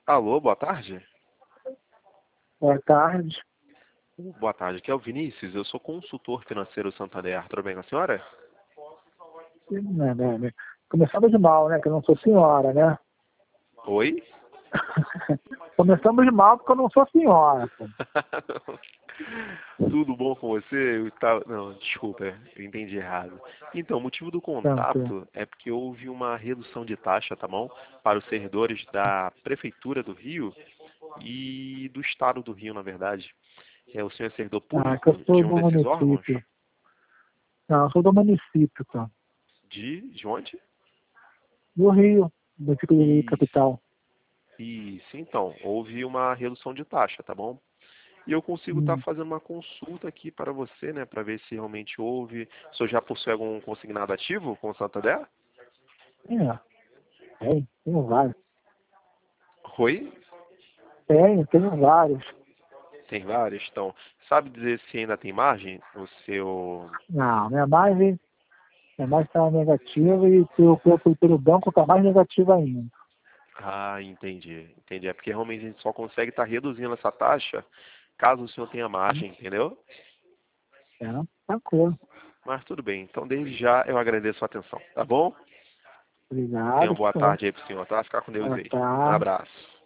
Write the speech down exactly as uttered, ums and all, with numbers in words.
Alô, boa tarde. Boa tarde. Boa tarde, aqui é o Vinícius, eu sou consultor financeiro Santander. Tudo bem com a senhora? Né, né, né. Começamos de mal, né? Que eu não sou senhora, né? Oi? Começamos de mal porque eu não sou senhora. Pô. Tudo bom com você? Eu tava... Não, desculpa, eu entendi errado. Então, o motivo do Tanto. contato é porque houve uma redução de taxa, tá bom? Para os servidores da Prefeitura do Rio e do Estado do Rio, na verdade. É, o senhor é servidor Ah, que público eu sou de do um desses órgãos? município. Não, eu sou do município, tá? De, de onde? Do Rio, município do Rio, Isso, capital. isso. Então, houve uma redução de taxa, tá bom? E eu consigo estar Hum. fazendo uma consulta aqui para você, né, para ver se realmente houve. O senhor já possui algum consignado ativo com o Santander? É, tem, tenho vários. Oi? Tenho, tenho vários. Tem vários? Então, sabe dizer se ainda tem margem no seu... Não, minha margem, minha margem está negativa e pelo, pelo, pelo banco está mais negativa ainda. Ah, entendi. Entendi. É porque realmente a gente só consegue estar reduzindo essa taxa caso o senhor tenha margem, entendeu? É, tranquilo. Mas tudo bem. Então, desde já, eu agradeço a atenção, tá bom? Tenha Obrigado, uma boa senhor. tarde aí pro senhor, tá? Ficar com Deus Boa aí. Um tarde. abraço.